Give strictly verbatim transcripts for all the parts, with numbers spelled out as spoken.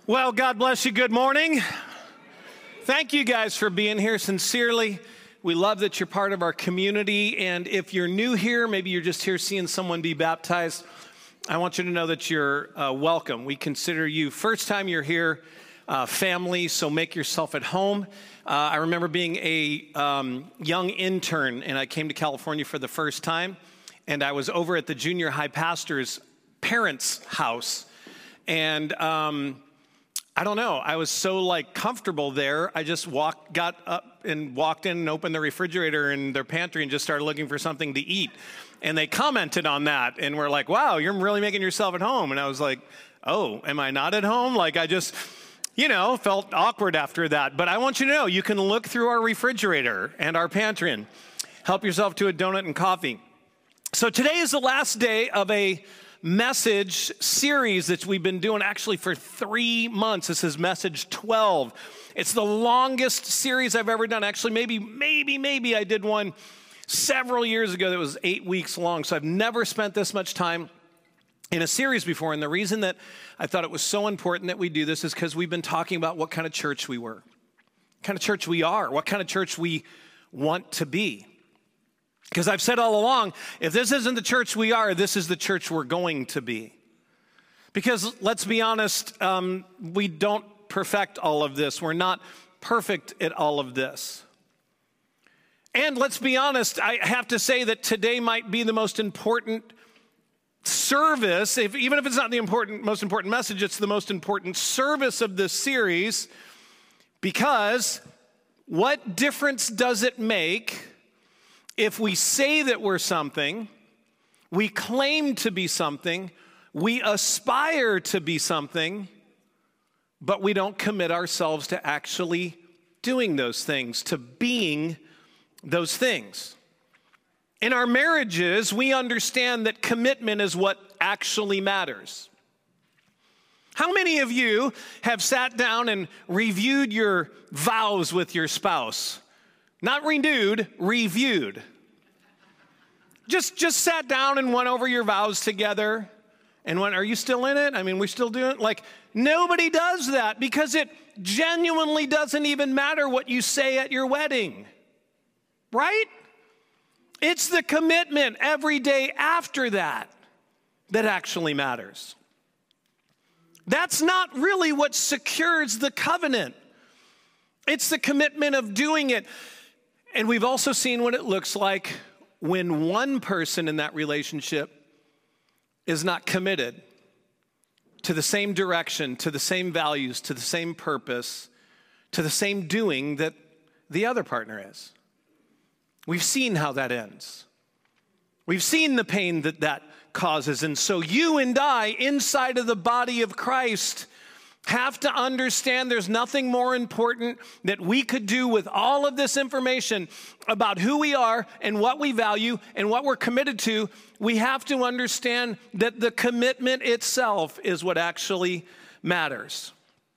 Well, God bless you. Good morning. Thank you guys for being here sincerely. We love that you're part of our community. And if you're new here, maybe you're just here seeing someone be baptized, I want you to know that you're uh, welcome. We consider you, first time you're here, uh, family, so make yourself at home. Uh, I remember being a um, young intern, and I came to California for the first time, and I was over at the junior high pastor's parents' house. And um, I don't know, I was so like comfortable there, I just walked, got up and walked in and opened the refrigerator in their pantry and just started looking for something to eat. And they commented on that and were like, wow, you're really making yourself at home. And I was like, oh, am I not at home? Like I just, you know, felt awkward after that. But I want you to know, you can look through our refrigerator and our pantry and help yourself to a donut and coffee. So today is the last day of a message series that we've been doing actually for three months. This is message twelve. It's the longest series I've ever done. Actually, maybe, maybe, maybe I did one several years ago that was eight weeks long. So I've never spent this much time in a series before. And the reason that I thought it was so important that we do this is because we've been talking about what kind of church we were, what kind of church we are, what kind of church we want to be. Because I've said all along, if this isn't the church we are, this is the church we're going to be. Because let's be honest, um, we don't perfect all of this. We're not perfect at all of this. And let's be honest, I have to say that today might be the most important service, if, even if it's not the important, most important message, it's the most important service of this series. Because what difference does it make if we say that we're something, we claim to be something, we aspire to be something, but we don't commit ourselves to actually doing those things, to being those things? In our marriages, we understand that commitment is what actually matters. How many of you have sat down and reviewed your vows with your spouse? Not renewed, reviewed. Just, just sat down and went over your vows together and went, are you still in it? I mean, we're still doing it? Like, nobody does that because it genuinely doesn't even matter what you say at your wedding, right? It's the commitment every day after that that actually matters. That's not really what secures the covenant. It's the commitment of doing it. And we've also seen what it looks like when one person in that relationship is not committed to the same direction, to the same values, to the same purpose, to the same doing that the other partner is. We've seen how that ends. We've seen the pain that that causes. And so you and I, inside of the body of Christ, have to understand there's nothing more important that we could do with all of this information about who we are and what we value and what we're committed to. We have to understand that the commitment itself is what actually matters.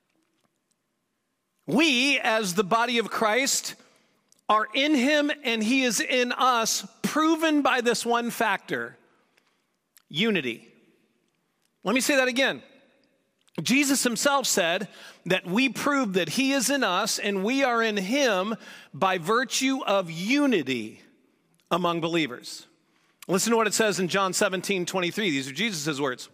We, as the body of Christ, are in him and he is in us, proven by this one factor: unity. Let me say that again. Jesus himself said that we prove that he is in us and we are in him by virtue of unity among believers. Listen to what it says in John seventeen twenty-three. These are Jesus' words.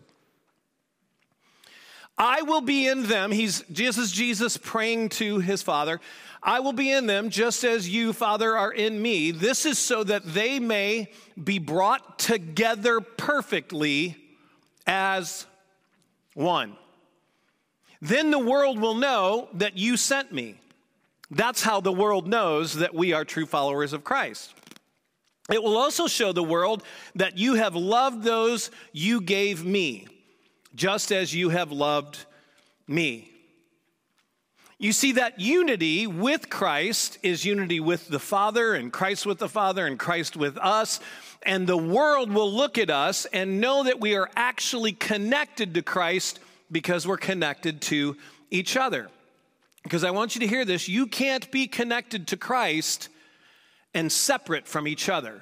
I will be in them. He's Jesus, Jesus praying to his Father. I will be in them just as you, Father, are in me. This is so that they may be brought together perfectly as one. Then the world will know that you sent me. That's how the world knows that we are true followers of Christ. It will also show the world that you have loved those you gave me, just as you have loved me. You see, that unity with Christ is unity with the Father, and Christ with the Father, and Christ with us. And the world will look at us and know that we are actually connected to Christ because we're connected to each other. Because I want you to hear this, you can't be connected to Christ and separate from each other.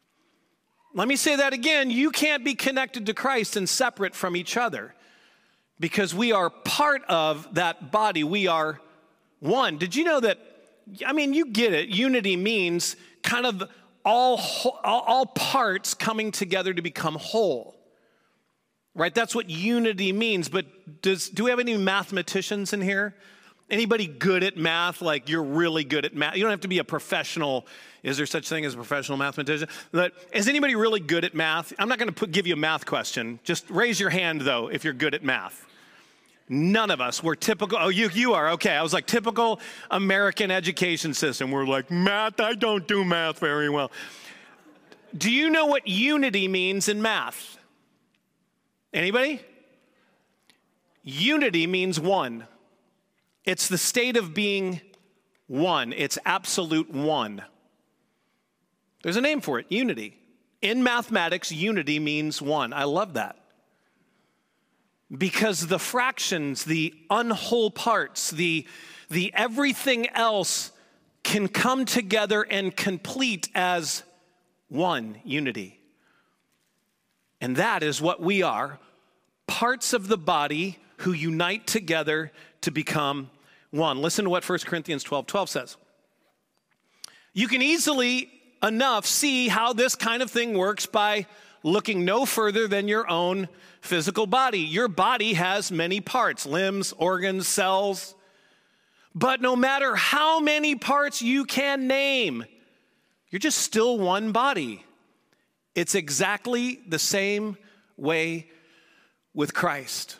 Let me say that again, you can't be connected to Christ and separate from each other. because we are part of that body. We are one. Did you know that? I mean, you get it. Unity means kind of all, all, all parts coming together to become whole. Right? That's what unity means. But does do we have any mathematicians in here? Anybody good at math? Like you're really good at math. You don't have to be a professional. Is there such thing as a professional mathematician? But is anybody really good at math? I'm not going to give you a math question. Just raise your hand, though, if you're good at math. None of us. We're typical. Oh, you you are. Okay. I was like, typical American education system. We're like, math, I don't do math very well. Do you know what unity means in math? Anybody? Unity means one. It's the state of being one. It's absolute one. There's a name for it, unity. In mathematics, unity means one. I love that. Because the fractions, the unwhole parts, the, the everything else can come together and complete as one unity. And that is what we are, parts of the body who unite together to become one. Listen to what First Corinthians twelve twelve says. You can easily enough see how this kind of thing works by looking no further than your own physical body. Your body has many parts, limbs, organs, cells. But no matter how many parts you can name, you're just still one body. It's exactly the same way with Christ.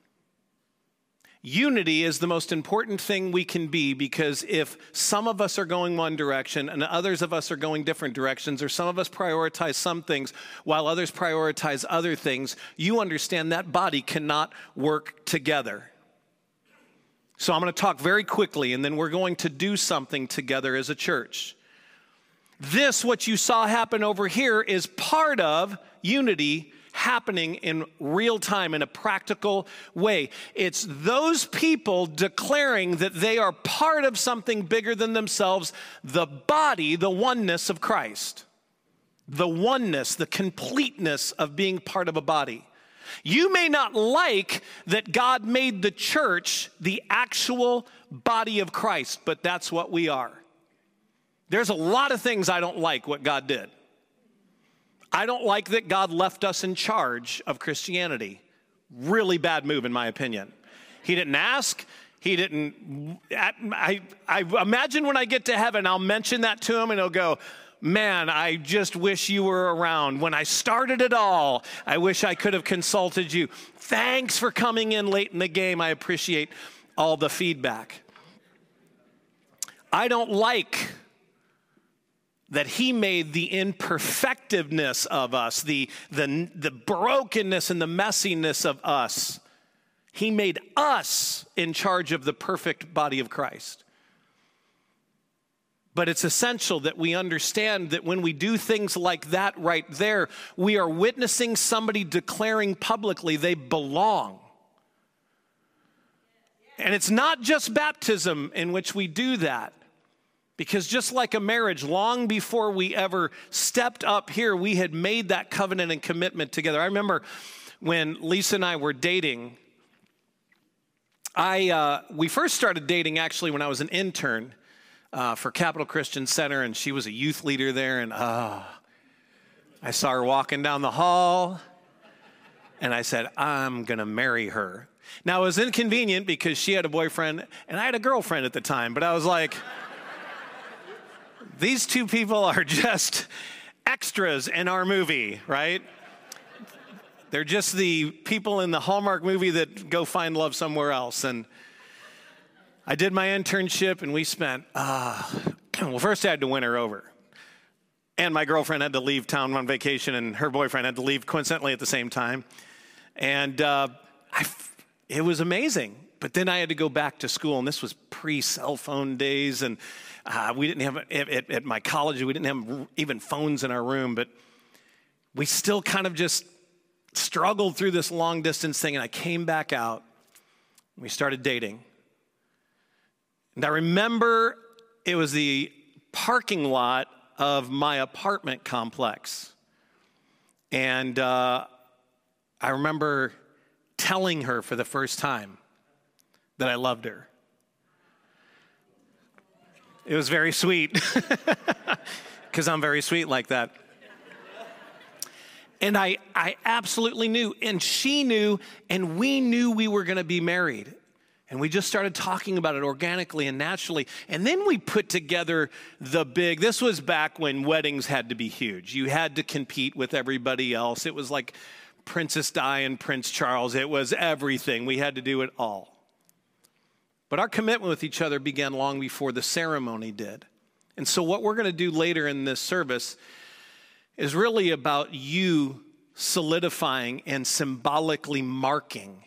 Unity is the most important thing we can be, because if some of us are going one direction and others of us are going different directions, or some of us prioritize some things while others prioritize other things, you understand that body cannot work together. So I'm going to talk very quickly, and then we're going to do something together as a church. This, what you saw happen over here, is part of unity happening in real time in a practical way. It's those people declaring that they are part of something bigger than themselves, the body, the oneness of Christ. The oneness, the completeness of being part of a body. You may not like that God made the church the actual body of Christ, but that's what we are. There's a lot of things I don't like what God did. I don't like that God left us in charge of Christianity. Really bad move, in my opinion. He didn't ask. He didn't. I, I imagine when I get to heaven, I'll mention that to him, and he'll go, man, I just wish you were around. When I started it all, I wish I could have consulted you. Thanks for coming in late in the game. I appreciate all the feedback. I don't like that he made the imperfectiveness of us, the, the, the brokenness and the messiness of us. He made us in charge of the perfect body of Christ. But it's essential that we understand that when we do things like that right there, we are witnessing somebody declaring publicly they belong. And it's not just baptism in which we do that. Because just like a marriage, long before we ever stepped up here, we had made that covenant and commitment together. I remember when Lisa and I were dating, I uh, we first started dating actually when I was an intern uh, for Capital Christian Center, and she was a youth leader there, and uh, I saw her walking down the hall, and I said, I'm going to marry her. Now, it was inconvenient because she had a boyfriend, and I had a girlfriend at the time, but I was like, these two people are just extras in our movie, right? They're just the people in the Hallmark movie that go find love somewhere else. And I did my internship, and we spent, uh, well, first I had to win her over. And my girlfriend had to leave town on vacation, and her boyfriend had to leave coincidentally at the same time. And uh, I, it was amazing. But then I had to go back to school, and this was pre-cell phone days, and uh, we didn't have, at, at my college, we didn't have even phones in our room, but we still kind of just struggled through this long distance thing, and I came back out, and we started dating. And I remember it was the parking lot of my apartment complex, and uh, I remember telling her for the first time that I loved her. It was very sweet, because I'm very sweet like that. And I, I absolutely knew, and she knew, and we knew we were going to be married. And we just started talking about it organically and naturally. And then we put together the big, this was back when weddings had to be huge. You had to compete with everybody else. It was like Princess Di and Prince Charles. It was everything. We had to do it all. But our commitment with each other began long before the ceremony did. And so what we're going to do later in this service is really about you solidifying and symbolically marking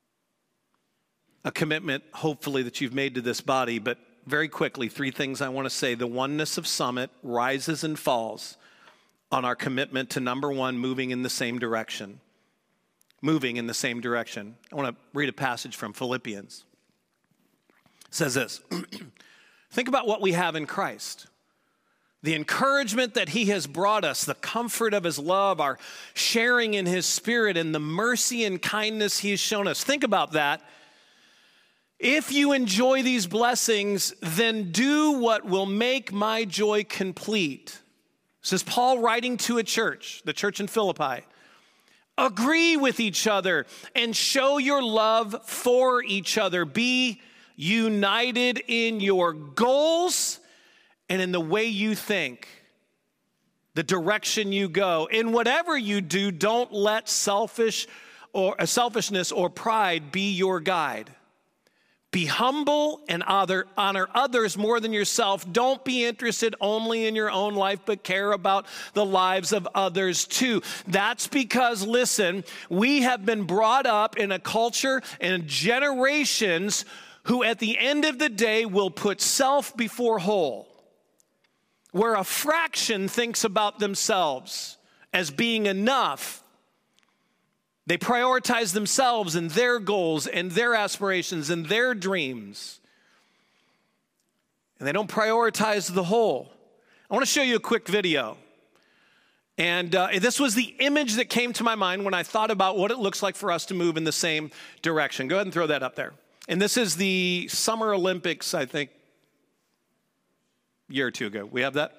a commitment, hopefully, that you've made to this body. But very quickly, three things I want to say. The oneness of Summit rises and falls on our commitment to, number one, moving in the same direction. Moving in the same direction. I want to read a passage from Philippians. It says this. Think about what we have in Christ. The encouragement that he has brought us, the comfort of his love, our sharing in his spirit, and the mercy and kindness he has shown us. Think about that. If you enjoy these blessings, then do what will make my joy complete. This is Paul writing to a church, the church in Philippi. Agree with each other and show your love for each other. Be united in your goals and in the way you think, the direction you go. In whatever you do, don't let selfish or uh, selfishness or pride be your guide. Be humble and other, honor others more than yourself. Don't be interested only in your own life, but care about the lives of others too. That's because, listen, we have been brought up in a culture and generations who at the end of the day will put self before whole, where a fraction thinks about themselves as being enough. They prioritize themselves and their goals and their aspirations and their dreams. And they don't prioritize the whole. I want to show you a quick video. And uh, this was the image that came to my mind when I thought about what it looks like for us to move in the same direction. Go ahead and throw that up there. And this is the Summer Olympics, I think, year or two ago. We have that?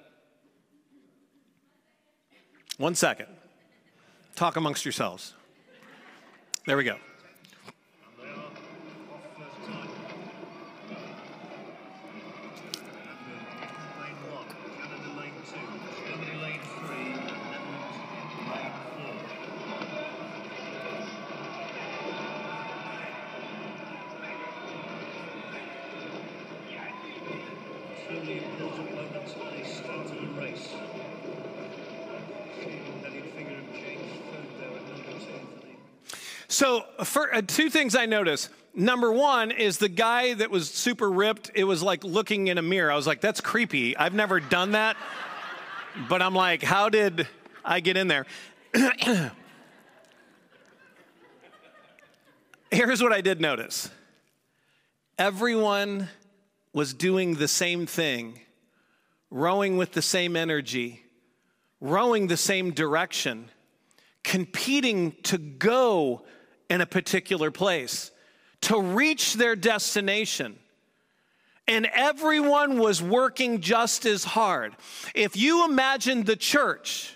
One second. Talk amongst yourselves. There we go. So for, uh, two things I noticed. Number one is the guy that was super ripped, it was like looking in a mirror. I was like, that's creepy. I've never done that. But I'm like, how did I get in there? Here's what I did notice. Everyone was doing the same thing, rowing with the same energy, rowing the same direction, competing to go in a particular place, to reach their destination. And everyone was working just as hard. If you imagine the church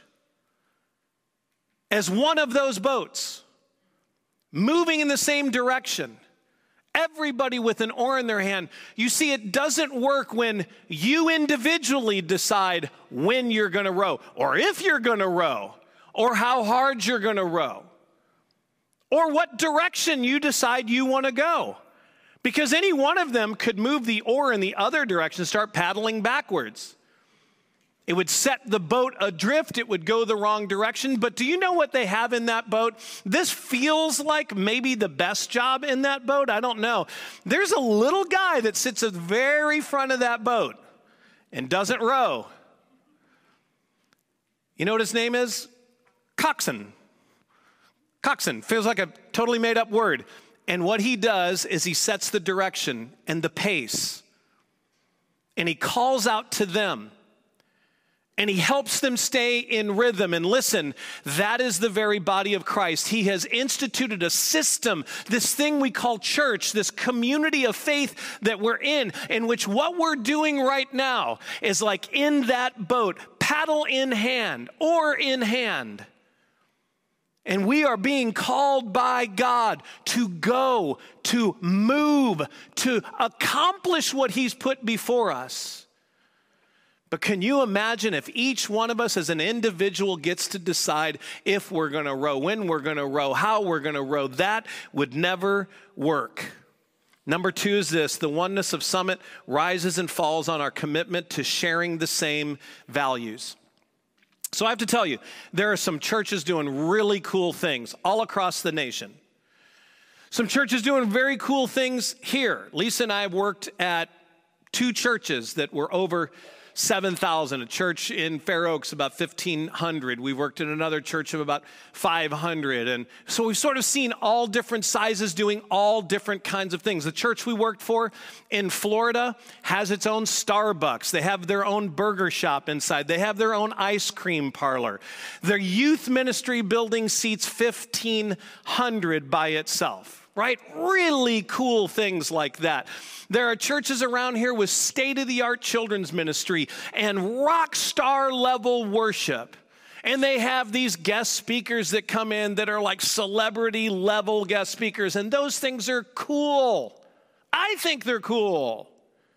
as one of those boats, moving in the same direction, everybody with an oar in their hand, you see, it doesn't work when you individually decide when you're going to row, or if you're going to row, or how hard you're going to row, or what direction you decide you want to go. Because any one of them could move the oar in the other direction and start paddling backwards. It would set the boat adrift. It would go the wrong direction. But do you know what they have in that boat? This feels like maybe the best job in that boat. I don't know. There's a little guy that sits at the very front of that boat and doesn't row. You know what his name is? Coxswain. Coxswain feels like a totally made up word. And what he does is he sets the direction and the pace. And he calls out to them. And he helps them stay in rhythm. And listen, that is the very body of Christ. He has instituted a system, this thing we call church, this community of faith that we're in, in which what we're doing right now is like in that boat, paddle in hand or in hand. And we are being called by God to go, to move, to accomplish what he's put before us. But can you imagine if each one of us as an individual gets to decide if we're going to row, when we're going to row, how we're going to row? That would never work. Number two is this: the oneness of Summit rises and falls on our commitment to sharing the same values. So I have to tell you, there are some churches doing really cool things all across the nation. Some churches doing very cool things here. Lisa and I have worked at two churches that were over seven thousand, a church in Fair Oaks, about fifteen hundred. We worked in another church of about five hundred. And so we've sort of seen all different sizes doing all different kinds of things. The church we worked for in Florida has its own Starbucks. They have their own burger shop inside. They have their own ice cream parlor. Their youth ministry building seats fifteen hundred by itself. Right? Really cool things like that. There are churches around here with state-of-the-art children's ministry and rock star level worship. And they have these guest speakers that come in that are like celebrity level guest speakers. And those things are cool. I think they're cool.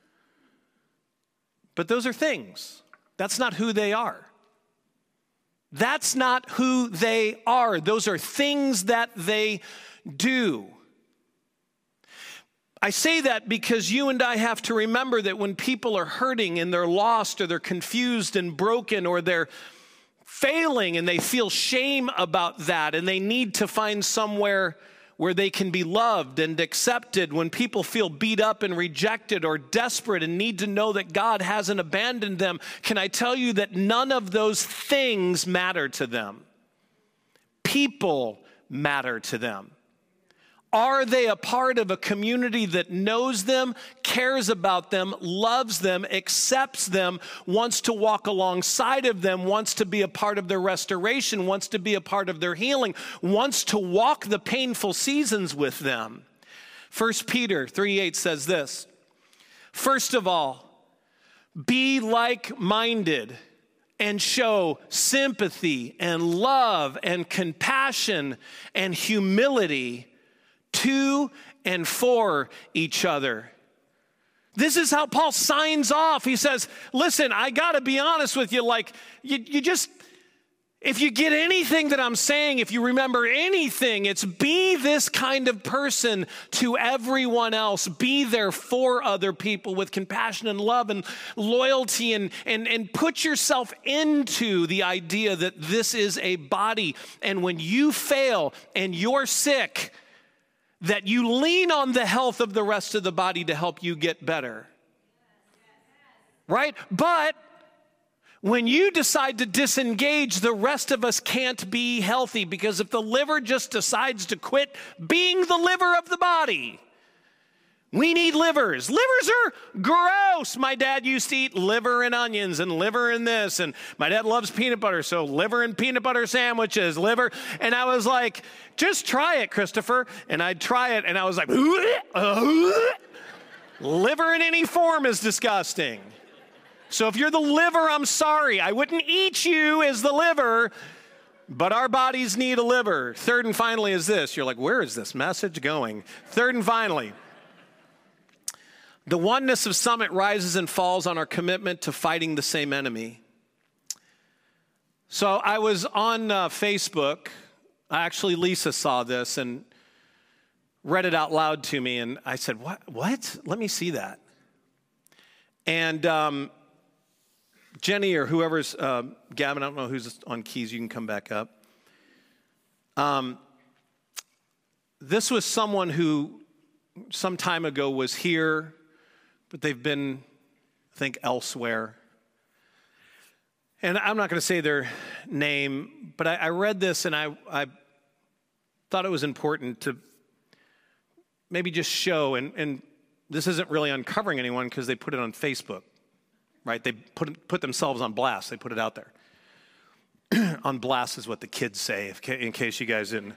But those are things. That's not who they are. That's not who they are. Those are things that they do. I say that because you and I have to remember that when people are hurting and they're lost or they're confused and broken or they're failing and they feel shame about that and they need to find somewhere where they can be loved and accepted, when people feel beat up and rejected or desperate and need to know that God hasn't abandoned them, can I tell you that none of those things matter to them? People matter to them. Are they a part of a community that knows them, cares about them, loves them, accepts them, wants to walk alongside of them, wants to be a part of their restoration, wants to be a part of their healing, wants to walk the painful seasons with them? First Peter three eight says this: first of all, be like-minded and show sympathy and love and compassion and humility to and for each other. This is how Paul signs off. He says, listen, I got to be honest with you. Like, you, you just, if you get anything that I'm saying, if you remember anything, it's be this kind of person to everyone else. Be there for other people with compassion and love and loyalty, and, and, and put yourself into the idea that this is a body. And when you fail and you're sick, that you lean on the health of the rest of the body to help you get better. Right? But when you decide to disengage, the rest of us can't be healthy, because if the liver just decides to quit being the liver of the body, we need livers. Livers are gross. My dad used to eat liver and onions and liver and this. And my dad loves peanut butter, so liver and peanut butter sandwiches, liver. And I was like, just try it, Christopher. And I'd try it, and I was like, liver in any form is disgusting. So if you're the liver, I'm sorry. I wouldn't eat you as the liver, but our bodies need a liver. Third and finally is this. You're like, where is this message going? Third and finally, the oneness of Summit rises and falls on our commitment to fighting the same enemy. So I was on uh, Facebook. Actually, Lisa saw this and read it out loud to me. And I said, what? What? Let me see that. And um, Jenny or whoever's, uh, Gavin, I don't know who's on keys. You can come back up. Um, this was someone who some time ago was here, but they've been, I think, elsewhere. And I'm not going to say their name, but I, I read this and I, I thought it was important to maybe just show, and, and this isn't really uncovering anyone because they put it on Facebook. right? They put, put themselves on blast. They put it out there. On blast is what the kids say, if, in case you guys didn't.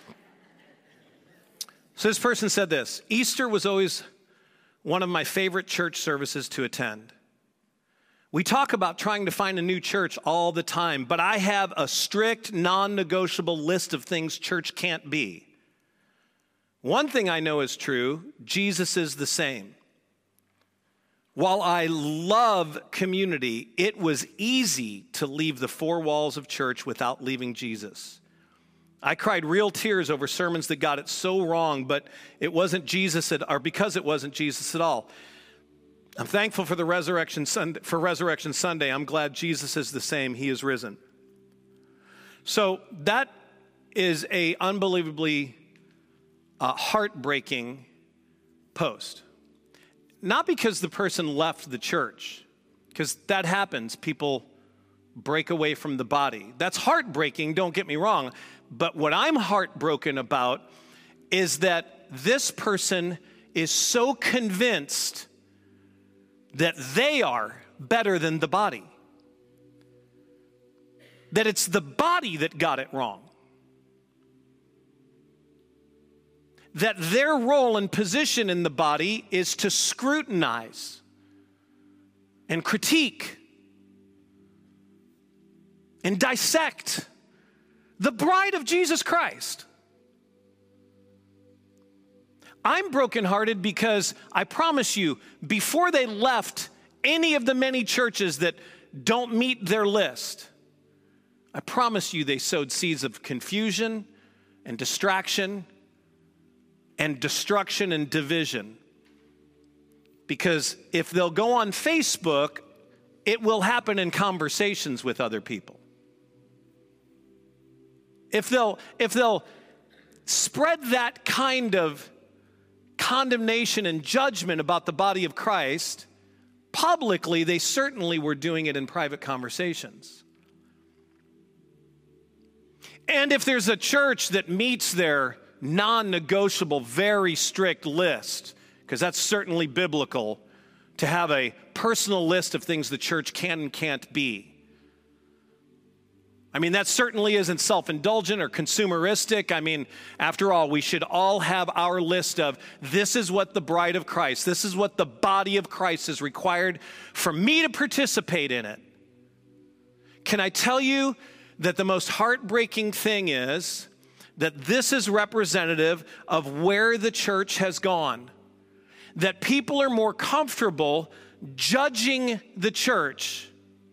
So this person said this: Easter was always one of my favorite church services to attend. We talk about trying to find a new church all the time, but I have a strict, non-negotiable list of things church can't be. One thing I know is true: Jesus is the same. While I love community, it was easy to leave the four walls of church without leaving Jesus. I cried real tears over sermons that got it so wrong, but it wasn't Jesus at, or because it wasn't Jesus at all. I'm thankful for the Resurrection Sunday, for Resurrection Sunday. I'm glad Jesus is the same. He is risen. So that is a unbelievably uh, heartbreaking post. Not because the person left the church, because that happens. People break away from the body. That's heartbreaking, don't get me wrong. But what I'm heartbroken about is that this person is so convinced that they are better than the body. That it's the body that got it wrong. That their role and position in the body is to scrutinize and critique and dissect the bride of Jesus Christ. I'm brokenhearted because I promise you, before they left any of the many churches that don't meet their list, I promise you they sowed seeds of confusion and distraction and destruction and division. Because if they'll go on Facebook, it will happen in conversations with other people. If they'll, if they'll spread that kind of condemnation and judgment about the body of Christ publicly, they certainly were doing it in private conversations. And if there's a church that meets their non-negotiable, very strict list, because that's certainly biblical, to have a personal list of things the church can and can't be. I mean, that certainly isn't self-indulgent or consumeristic. I mean, after all, we should all have our list of, this is what the bride of Christ, this is what the body of Christ is required for me to participate in it. Can I tell you that the most heartbreaking thing is that this is representative of where the church has gone? That people are more comfortable judging the church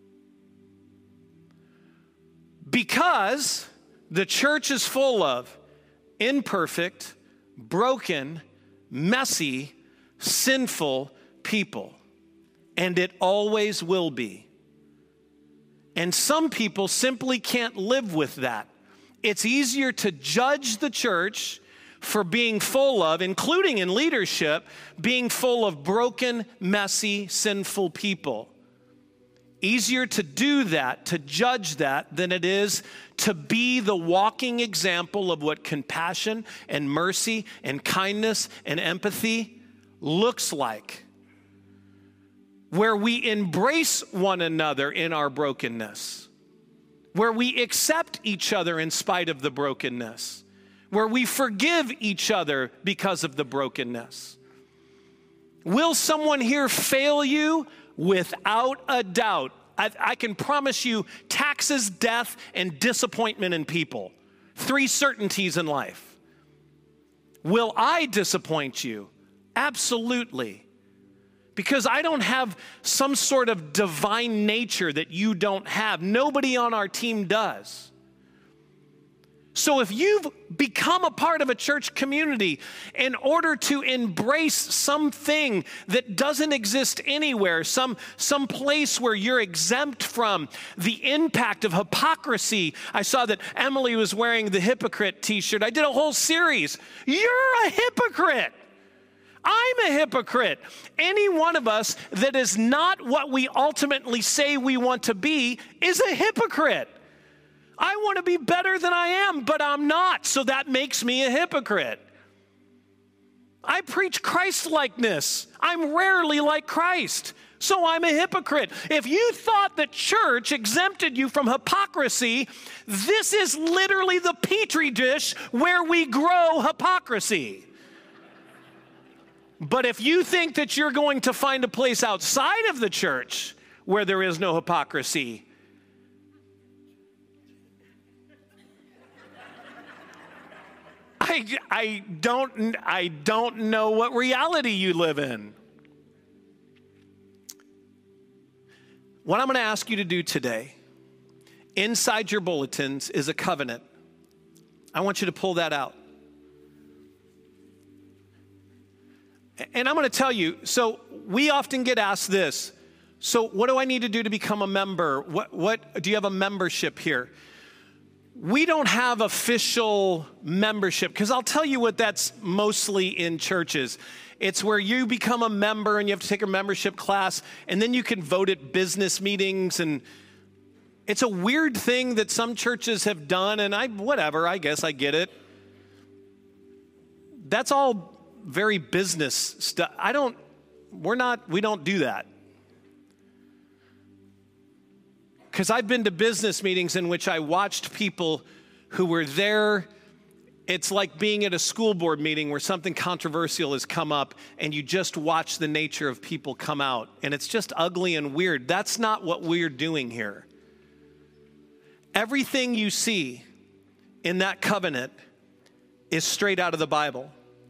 because the church is full of imperfect, broken, messy, sinful people. And it always will be. And some people simply can't live with that. It's easier to judge the church for being full of, including in leadership, being full of broken, messy, sinful people. Easier to do that, to judge that, than it is to be the walking example of what compassion and mercy and kindness and empathy looks like. Where we embrace one another in our brokenness. Where we accept each other in spite of the brokenness. Where we forgive each other because of the brokenness. Will someone here fail you? Without a doubt. I, I can promise you taxes, death, and disappointment in people. Three certainties in life. Will I disappoint you? Absolutely. Because I don't have some sort of divine nature that you don't have. Nobody on our team does. So if you've become a part of a church community in order to embrace something that doesn't exist anywhere, some, some place where you're exempt from the impact of hypocrisy. I saw that Emily was wearing the hypocrite t-shirt. I did a whole series. You're a hypocrite. I'm a hypocrite. Any one of us that is not what we ultimately say we want to be is a hypocrite. I want to be better than I am, but I'm not, so that makes me a hypocrite. I preach Christ-likeness. I'm rarely like Christ, so I'm a hypocrite. If you thought the church exempted you from hypocrisy, this is literally the petri dish where we grow hypocrisy. But if you think that you're going to find a place outside of the church where there is no hypocrisy, I, I, don't, I don't know what reality you live in. What I'm going to ask you to do today, inside your bulletins, is a covenant. I want you to pull that out. And I'm going to tell you, so we often get asked this, so what do I need to do to become a member? What, what do you have a membership here? We don't have official membership, because I'll tell you what that's mostly in churches. It's where you become a member and you have to take a membership class, and then you can vote at business meetings. And it's a weird thing that some churches have done, and I, whatever, I guess I get it. That's all very business stuff. I don't, we're not, we don't do that. Because I've been to business meetings in which I watched people who were there. It's like being at a school board meeting where something controversial has come up and you just watch the nature of people come out. And it's just ugly and weird. That's not what we're doing here. Everything you see in that covenant is straight out of the Bible.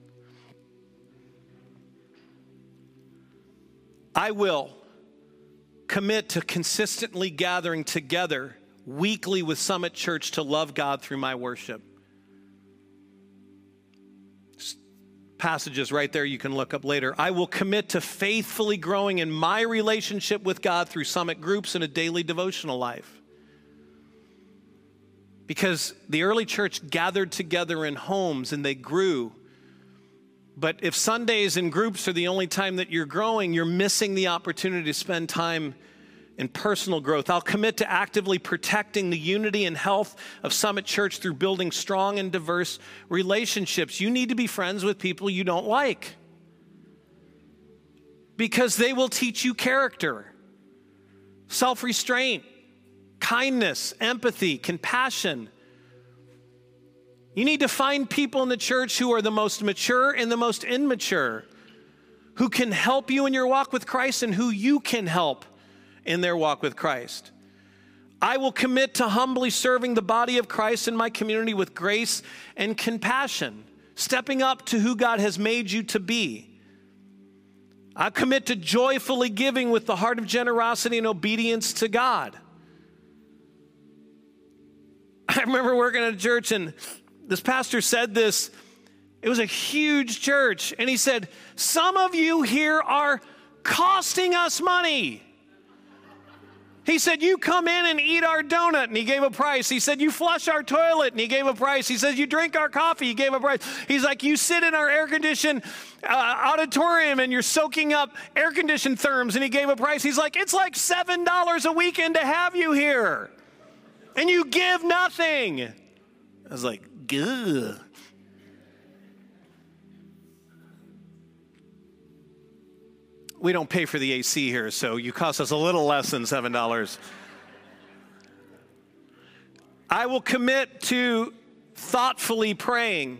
I will commit to consistently gathering together weekly with Summit Church to love God through my worship. Passages right there you can look up later. I will commit to faithfully growing in my relationship with God through Summit groups and a daily devotional life. Because the early church gathered together in homes and they grew. But if Sundays and groups are the only time that you're growing, you're missing the opportunity to spend time in personal growth. I'll commit to actively protecting the unity and health of Summit Church through building strong and diverse relationships. You need to be friends with people you don't like, because they will teach you character, self-restraint, kindness, empathy, compassion. You need to find people in the church who are the most mature and the most immature, who can help you in your walk with Christ and who you can help in their walk with Christ. I will commit to humbly serving the body of Christ in my community with grace and compassion, stepping up to who God has made you to be. I commit to joyfully giving with the heart of generosity and obedience to God. I remember working at a church, and this pastor said this. It was a huge church. And he said, some of you here are costing us money. He said, you come in and eat our donut, and he gave a price. He said, you flush our toilet, and he gave a price. He says, you drink our coffee, he gave a price. He's like, you sit in our air-conditioned uh, auditorium, and you're soaking up air-conditioned therms, and he gave a price. He's like, it's like seven dollars a weekend to have you here, and you give nothing. I was like, gah. We don't pay for the A C here, so you cost us a little less than seven dollars. I will commit to thoughtfully praying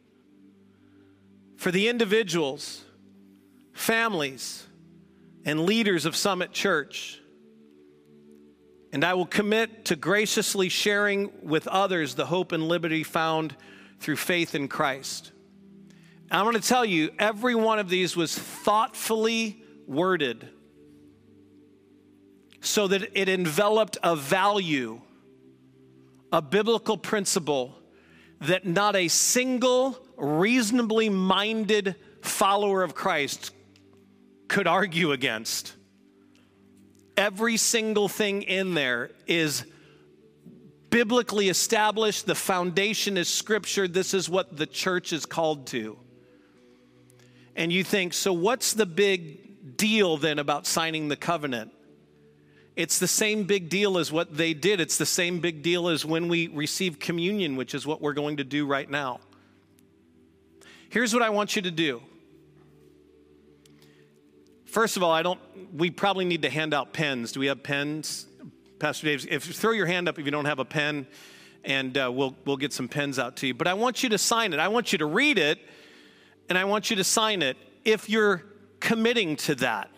for the individuals, families, and leaders of Summit Church. And I will commit to graciously sharing with others the hope and liberty found through faith in Christ. I'm going to tell you, every one of these was thoughtfully worded so that it enveloped a value, a biblical principle that not a single reasonably minded follower of Christ could argue against. Every single thing in there is biblically established. The foundation is Scripture. This is what the church is called to. And you think, so what's the big deal then about signing the covenant? It's the same big deal as what they did. It's the same big deal as when we receive communion, which is what we're going to do right now. Here's what I want you to do. First of all, I don't, we probably need to hand out pens. Do we have pens? Pastor Dave, if you throw your hand up if you don't have a pen, and uh, we'll we'll get some pens out to you. But I want you to sign it. I want you to read it, and I want you to sign it if you're committing to that.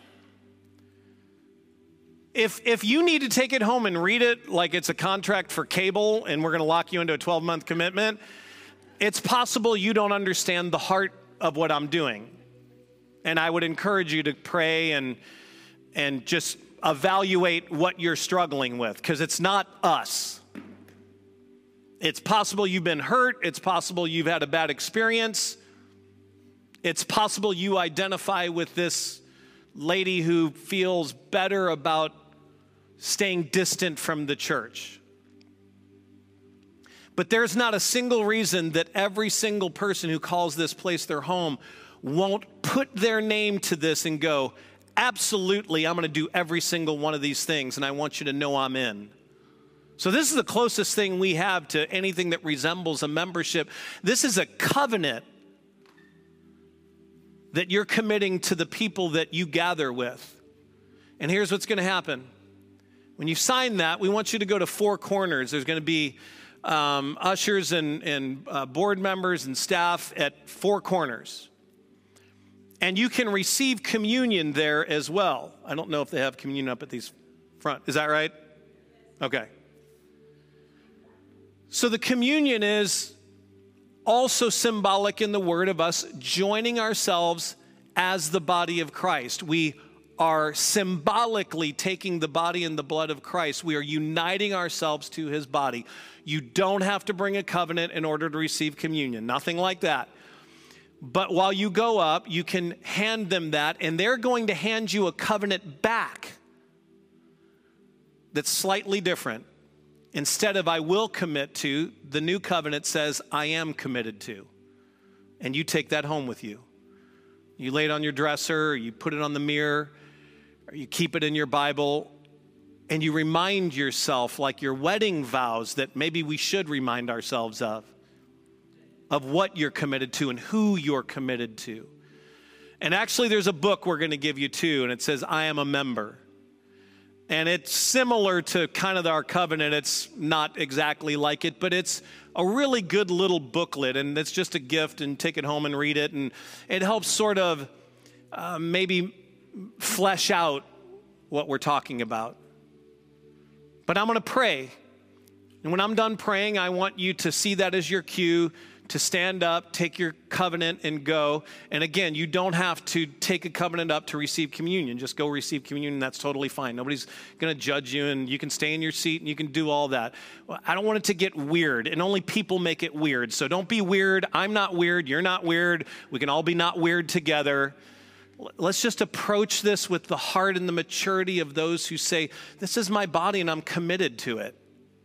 If if you need to take it home and read it like it's a contract for cable and we're going to lock you into a twelve-month commitment, it's possible you don't understand the heart of what I'm doing. And I would encourage you to pray and and just evaluate what you're struggling with, because it's not us. It's possible you've been hurt. It's possible you've had a bad experience. It's possible you identify with this lady who feels better about staying distant from the church. But there's not a single reason that every single person who calls this place their home won't put their name to this and go, absolutely, I'm going to do every single one of these things, and I want you to know I'm in. So this is the closest thing we have to anything that resembles a membership. This is a covenant that you're committing to the people that you gather with. And here's what's going to happen. When you sign that, we want you to go to four corners. There's going to be um, ushers and, and uh, board members and staff at four corners. And you can receive communion there as well. I don't know if they have communion up at these front. Is that right? Okay. So the communion is also symbolic in the word of us joining ourselves as the body of Christ. We are symbolically taking the body and the blood of Christ. We are uniting ourselves to his body. You don't have to bring a covenant in order to receive communion. Nothing like that. But while you go up, you can hand them that, and they're going to hand you a covenant back that's slightly different. Instead of I will commit to, the new covenant says I am committed to. And you take that home with you. You lay it on your dresser, or you put it on the mirror, or you keep it in your Bible, and you remind yourself, like your wedding vows that maybe we should remind ourselves of, of what you're committed to and who you're committed to. And actually there's a book we're going to give you too, and it says I am a member. And it's similar to kind of our covenant. It's not exactly like it, but it's a really good little booklet, and it's just a gift, and take it home and read it, and it helps sort of uh, maybe flesh out what we're talking about. But I'm going to pray, and when I'm done praying, I want you to see that as your cue to stand up, take your covenant, and go. And again, you don't have to take a covenant up to receive communion. Just go receive communion, and that's totally fine. Nobody's going to judge you, and you can stay in your seat, and you can do all that. Well, I don't want it to get weird, and only people make it weird. So don't be weird. I'm not weird. You're not weird. We can all be not weird together. Let's just approach this with the heart and the maturity of those who say, this is my body, and I'm committed to it.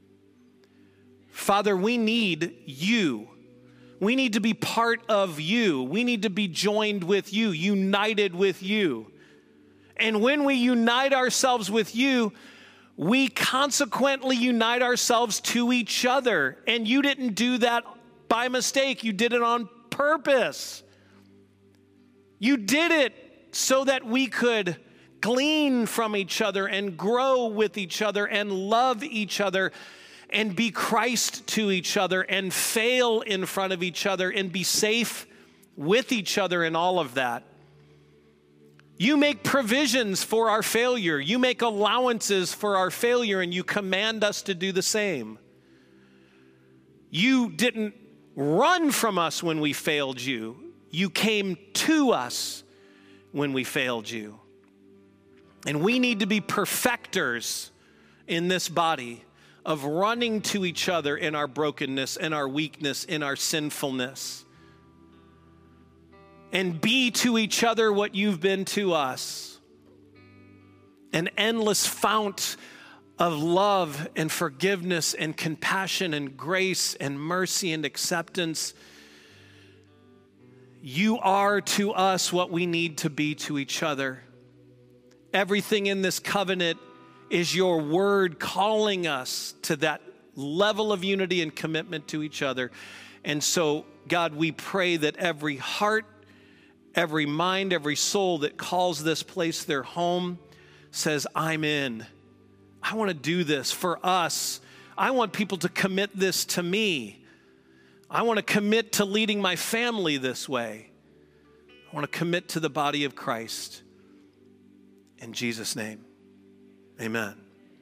Father, we need you. We need to be part of you. We need to be joined with you, united with you. And when we unite ourselves with you, we consequently unite ourselves to each other. And you didn't do that by mistake. You did it on purpose. You did it so that we could glean from each other and grow with each other and love each other and be Christ to each other and fail in front of each other and be safe with each other in all of that. You make provisions for our failure. You make allowances for our failure, and you command us to do the same. You didn't run from us when we failed you. You came to us when we failed you. And we need to be perfecters in this body of running to each other in our brokenness, in our weakness, in our sinfulness. And be to each other what you've been to us. An endless fount of love and forgiveness and compassion and grace and mercy and acceptance. You are to us what we need to be to each other. Everything in this covenant is your word calling us to that level of unity and commitment to each other. And so, God, we pray that every heart every mind, every soul that calls this place their home says, I'm in. I want to do this for us. I want people to commit this to me. I want to commit to leading my family this way. I want to commit to the body of Christ. In Jesus' name, amen.